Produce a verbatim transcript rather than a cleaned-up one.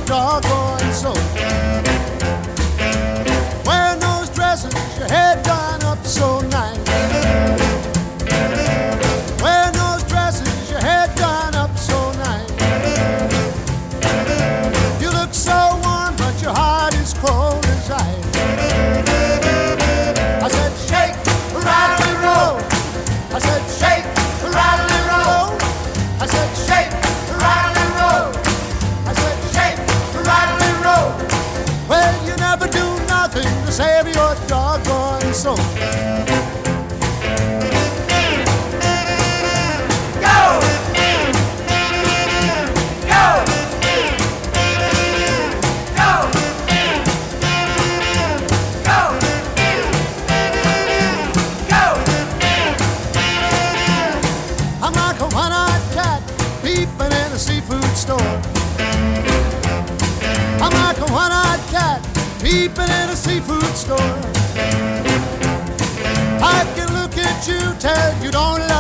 doggone soul. Wearing those dresses, your head done up so nice. Wearing those dresses, your head done up so nice. You look so warm, but your heart is cold as ice. I said, shake, rattle and roll. I said, shake, rattle and roll. I said, shake, rattle and roll. I said, shake, rattle and roll. Well, you never do nothing to save your doggone soul. Go! Go! Go! Go! Go! I'm like a one-eyed cat peeping in a seafood store. I'm like a one-eyed cat peeping in a seafood store. I can look at you, tell you don't love